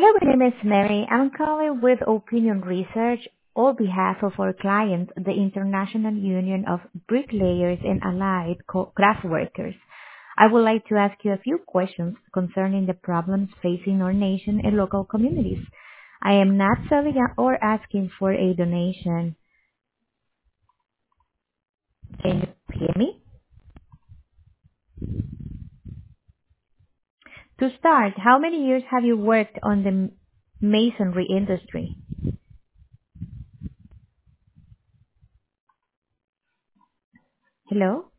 Hello, my name is Mary. I'm calling with Opinion Research on behalf of our client, the International Union of Bricklayers and Allied Craft Workers. I would like to ask you a few questions concerning the problems facing our nation and local communities. I am not selling or asking for a donation. Can you hear me? To start, how many years have you worked on the masonry industry? Hello?